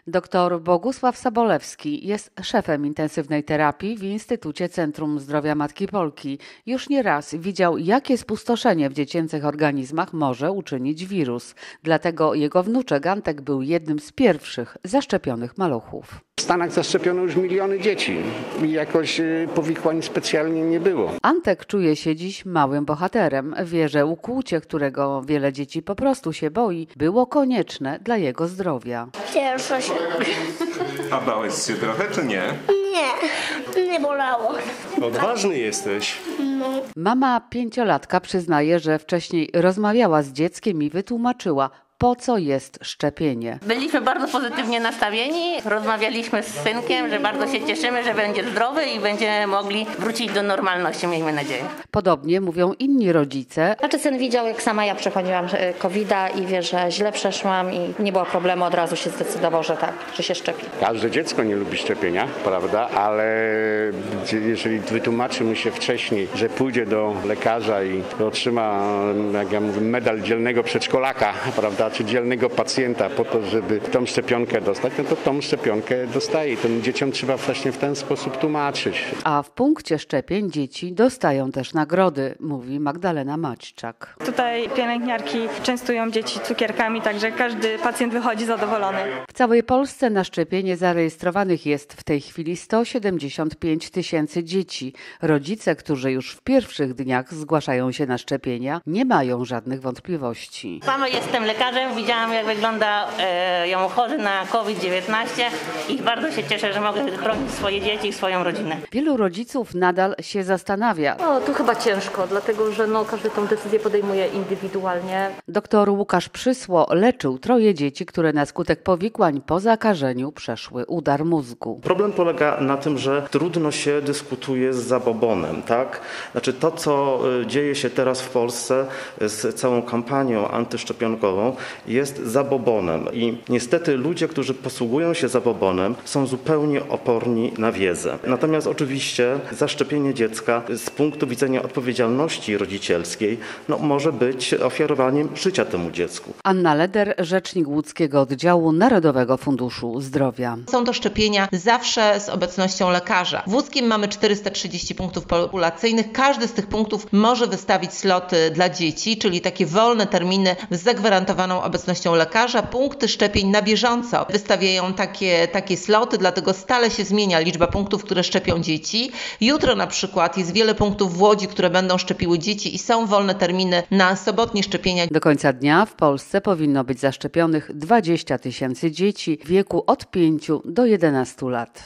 Dr Bogusław Sobolewski jest szefem intensywnej terapii w Instytucie Centrum Zdrowia Matki Polki. Już nie raz widział, jakie spustoszenie w dziecięcych organizmach może uczynić wirus. Dlatego jego wnuczek Antek był jednym z pierwszych zaszczepionych maluchów. W Stanach zaszczepiono już miliony dzieci i jakoś powikłań specjalnie nie było. Antek czuje się dziś małym bohaterem. Wie, że ukłucie, którego wiele dzieci po prostu się boi, było konieczne dla jego zdrowia. Ciężko się. A bałeś się trochę, czy nie? Nie bolało. Odważny jesteś. Mama 5-latka przyznaje, że wcześniej rozmawiała z dzieckiem i wytłumaczyła, po co jest szczepienie. Byliśmy bardzo pozytywnie nastawieni, rozmawialiśmy z synkiem, że bardzo się cieszymy, że będzie zdrowy i będziemy mogli wrócić do normalności, miejmy nadzieję. Podobnie mówią inni rodzice. Znaczy syn widział, jak sama ja przechodziłam COVID-a i wie, że źle przeszłam i nie było problemu, od razu się zdecydował, że tak, że się szczepi. Każde dziecko nie lubi szczepienia, prawda, ale jeżeli wytłumaczymy się wcześniej, że pójdzie do lekarza i otrzyma, jak ja mówię, medal dzielnego przedszkolaka, prawda, czy dzielnego pacjenta po to, żeby tą szczepionkę dostać, no to tą szczepionkę dostaje. I tym dzieciom trzeba właśnie w ten sposób tłumaczyć. A w punkcie szczepień dzieci dostają też nagrody, mówi Magdalena Maćczak. Tutaj pielęgniarki częstują dzieci cukierkami, także każdy pacjent wychodzi zadowolony. W całej Polsce na szczepienie zarejestrowanych jest w tej chwili 175 000 dzieci. Rodzice, którzy już w pierwszych dniach zgłaszają się na szczepienia, nie mają żadnych wątpliwości. Sama jestem lekarzem, widziałam, jak wygląda ją chory na COVID-19 i bardzo się cieszę, że mogę chronić swoje dzieci i swoją rodzinę. Wielu rodziców nadal się zastanawia. Tu chyba ciężko, dlatego że każdy tą decyzję podejmuje indywidualnie. Doktor Łukasz Przysło leczył 3 dzieci, które na skutek powikłań po zakażeniu przeszły udar mózgu. Problem polega na tym, że trudno się dyskutuje z zabobonem, tak? Znaczy to, co dzieje się teraz w Polsce z całą kampanią antyszczepionkową, jest zabobonem. I niestety ludzie, którzy posługują się zabobonem, są zupełnie oporni na wiedzę. Natomiast oczywiście zaszczepienie dziecka z punktu widzenia odpowiedzialności rodzicielskiej może być ofiarowaniem życia temu dziecku. Anna Leder, rzecznik łódzkiego oddziału Narodowego Funduszu Zdrowia. Są to szczepienia zawsze z obecnością lekarza. W łódzkim mamy 430 punktów populacyjnych. Każdy z tych punktów może wystawić sloty dla dzieci, czyli takie wolne terminy z zagwarantowaną obecnością lekarza. Punkty szczepień na bieżąco wystawiają takie sloty, dlatego stale się zmienia liczba punktów, które szczepią dzieci. Jutro na przykład jest wiele punktów w Łodzi, które będą szczepiły dzieci i są wolne terminy na sobotnie szczepienia. Do końca dnia w Polsce powinno być zaszczepionych 20 000 dzieci w wieku od 5 do 11 lat.